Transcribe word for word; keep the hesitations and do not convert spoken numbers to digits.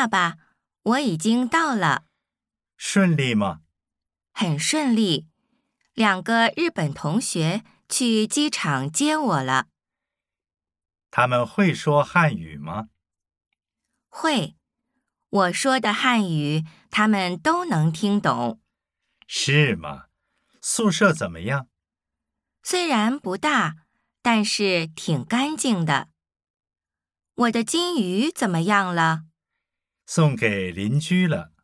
爸爸，我已经到了。 顺利吗？ 很顺利。两个日本同学去机场接我了。 他们会说汉语吗？ 会。我说的汉语，他们都能听懂。 是吗？宿舍怎么样？ 虽然不大，但是挺干净的。我的金鱼怎么样了？ 送给邻居了。